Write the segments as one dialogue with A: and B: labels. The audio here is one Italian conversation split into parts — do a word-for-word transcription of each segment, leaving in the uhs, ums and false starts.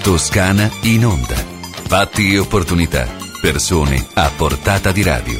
A: Toscana in onda. Fatti e opportunità. Persone a portata di radio.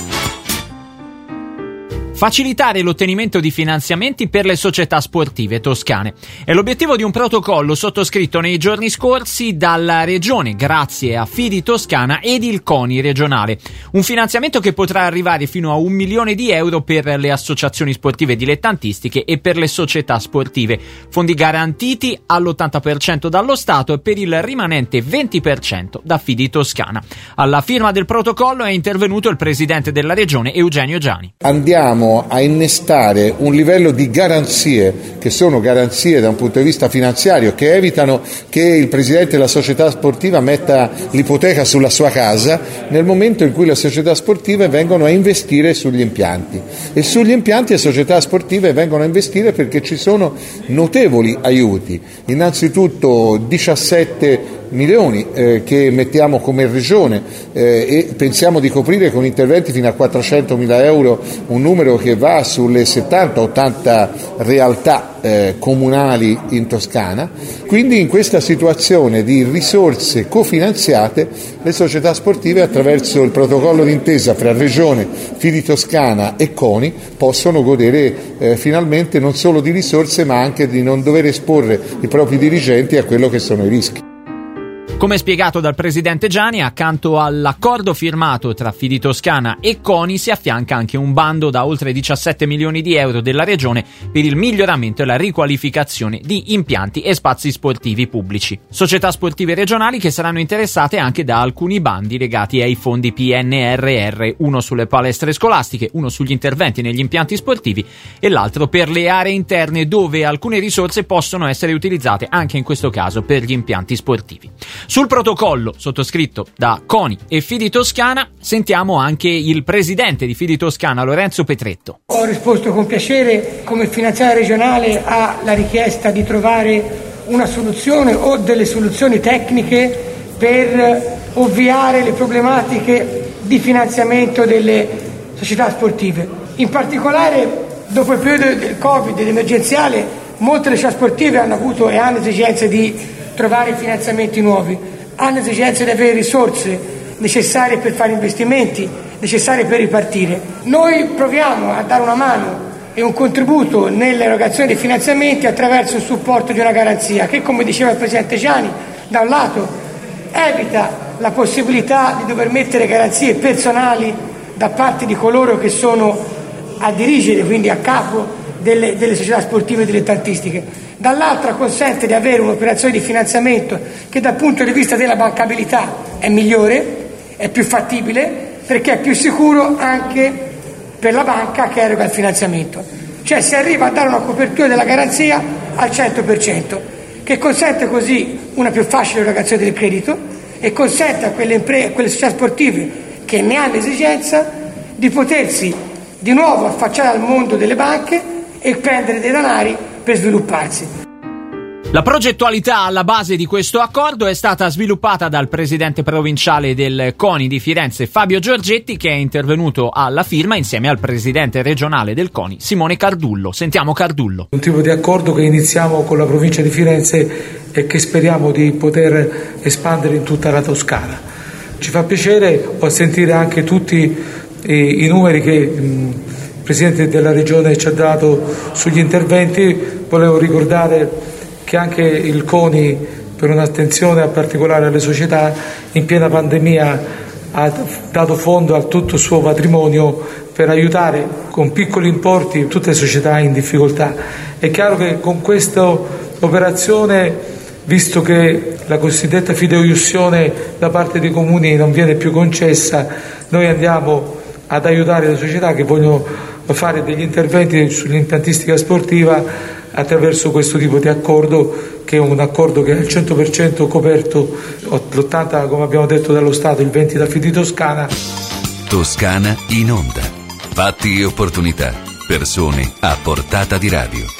B: Facilitare l'ottenimento di finanziamenti per le società sportive toscane è l'obiettivo di un protocollo sottoscritto nei giorni scorsi dalla Regione grazie a Fidi Toscana ed il CONI regionale. Un finanziamento che potrà arrivare fino a un milione di euro per le associazioni sportive dilettantistiche e per le società sportive. Fondi garantiti all'ottanta per cento dallo Stato e per il rimanente venti per cento da Fidi Toscana. Alla firma del protocollo è intervenuto il presidente della Regione Eugenio Giani.
C: Andiamo a innestare un livello di garanzie, che sono garanzie da un punto di vista finanziario, che evitano che il presidente della società sportiva metta l'ipoteca sulla sua casa nel momento in cui le società sportive vengono a investire sugli impianti. E sugli impianti le società sportive vengono a investire perché ci sono notevoli aiuti. Innanzitutto diciassette milioni eh, che mettiamo come regione eh, e pensiamo di coprire con interventi fino a quattrocentomila euro, un numero che va sulle settanta ottanta realtà eh, comunali in Toscana. Quindi in questa situazione di risorse cofinanziate le società sportive, attraverso il protocollo d'intesa fra Regione, Fidi Toscana e CONI, possono godere eh, finalmente non solo di risorse ma anche di non dover esporre i propri dirigenti a quello che sono i rischi.
B: Come spiegato dal presidente Giani, accanto all'accordo firmato tra Fidi Toscana e CONI si affianca anche un bando da oltre diciassette milioni di euro della Regione per il miglioramento e la riqualificazione di impianti e spazi sportivi pubblici. Società sportive regionali che saranno interessate anche da alcuni bandi legati ai fondi P N R R, uno sulle palestre scolastiche, uno sugli interventi negli impianti sportivi e l'altro per le aree interne, dove alcune risorse possono essere utilizzate anche in questo caso per gli impianti sportivi. Sul protocollo sottoscritto da CONI e Fidi Toscana sentiamo anche il presidente di Fidi Toscana, Lorenzo Petretto.
D: Ho risposto con piacere come finanziaria regionale alla richiesta di trovare una soluzione o delle soluzioni tecniche per ovviare le problematiche di finanziamento delle società sportive. In particolare, dopo il periodo del Covid, dell'emergenziale, molte società sportive hanno avuto e hanno esigenze di trovare finanziamenti nuovi, hanno esigenza di avere risorse necessarie per fare investimenti, necessarie per ripartire. Noi proviamo a dare una mano e un contributo nell'erogazione dei finanziamenti attraverso il supporto di una garanzia che, come diceva il presidente Giani, da un lato evita la possibilità di dover mettere garanzie personali da parte di coloro che sono a dirigere, quindi a capo delle, delle società sportive dilettantistiche, dall'altra consente di avere un'operazione di finanziamento che dal punto di vista della bancabilità è migliore, è più fattibile, perché è più sicuro anche per la banca che eroga il finanziamento. Cioè si arriva a dare una copertura della garanzia al cento per cento, che consente così una più facile erogazione del credito e consente a quelle, impre- a quelle società sportive che ne hanno esigenza di potersi di nuovo affacciare al mondo delle banche e prendere dei denari per svilupparsi.
B: La progettualità alla base di questo accordo è stata sviluppata dal presidente provinciale del CONI di Firenze, Fabio Giorgetti, che è intervenuto alla firma insieme al presidente regionale del CONI, Simone Cardullo. Sentiamo Cardullo.
E: Un tipo di accordo che iniziamo con la provincia di Firenze e che speriamo di poter espandere in tutta la Toscana. Ci fa piacere sentire anche tutti i, i numeri che mh, il Presidente della Regione ci ha dato sugli interventi. Volevo ricordare che anche il CONI, per un'attenzione particolare alle società, in piena pandemia ha dato fondo a tutto il suo patrimonio per aiutare con piccoli importi tutte le società in difficoltà. È chiaro che con questa operazione, visto che la cosiddetta fideiussione da parte dei comuni non viene più concessa, noi andiamo ad aiutare le società che vogliono fare degli interventi sull'impiantistica sportiva attraverso questo tipo di accordo, che è un accordo che è al cento per cento coperto, l'ottanta come abbiamo detto dallo Stato, il venti da Fidi Toscana.
A: Toscana in onda. Fatti e opportunità. Persone a portata di radio.